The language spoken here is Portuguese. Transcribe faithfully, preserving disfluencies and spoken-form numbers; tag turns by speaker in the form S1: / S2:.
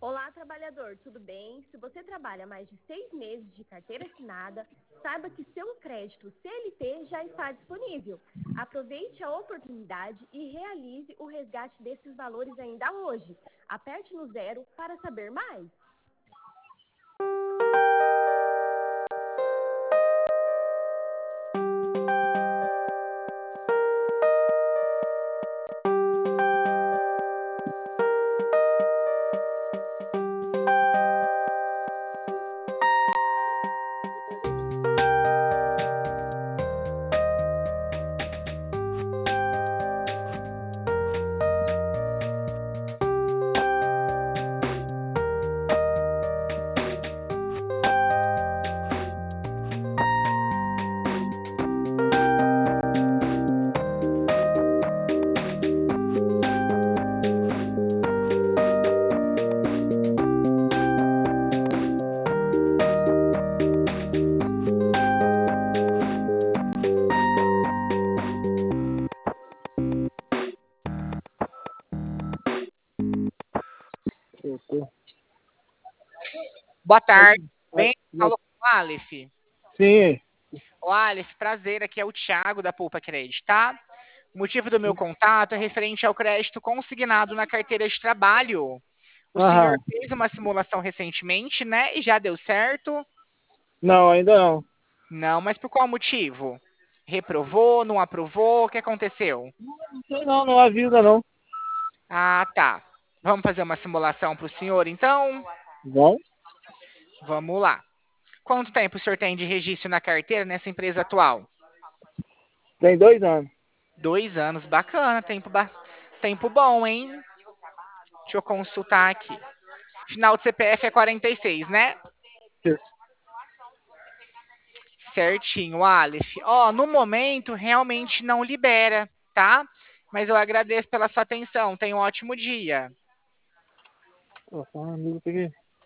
S1: Olá, trabalhador, tudo bem? Se você trabalha mais de seis meses de carteira assinada, saiba que seu crédito C L T já está disponível. Aproveite a oportunidade e realize o resgate desses valores ainda hoje. Aperte no zero para saber mais.
S2: Boa tarde, bem? Falou com o Aleph.
S3: Sim.
S2: O Aleph, prazer, aqui é o Thiago da Poupa Crédito, tá? O motivo do meu contato é referente ao crédito consignado na carteira de trabalho. O
S3: Aham.
S2: senhor fez uma simulação recentemente, né? E já deu certo?
S3: Não, ainda não.
S2: Não, mas por qual motivo? Reprovou, não aprovou? O que aconteceu?
S3: Não sei não, não avisa não.
S2: Ah, tá. Vamos fazer uma simulação para o senhor, então?
S3: Vamos?
S2: Vamos lá. Quanto tempo o senhor tem de registro na carteira nessa empresa atual?
S3: Tem dois anos.
S2: Dois anos, bacana, tempo, ba... tempo bom, hein? Deixa eu consultar aqui. Final do C P F é quarenta e seis, né? Certinho, Aleph. Ó, no momento, realmente não libera, tá? Mas eu agradeço pela sua atenção. Tenha um ótimo dia.
S3: Ó, amigo, peguei.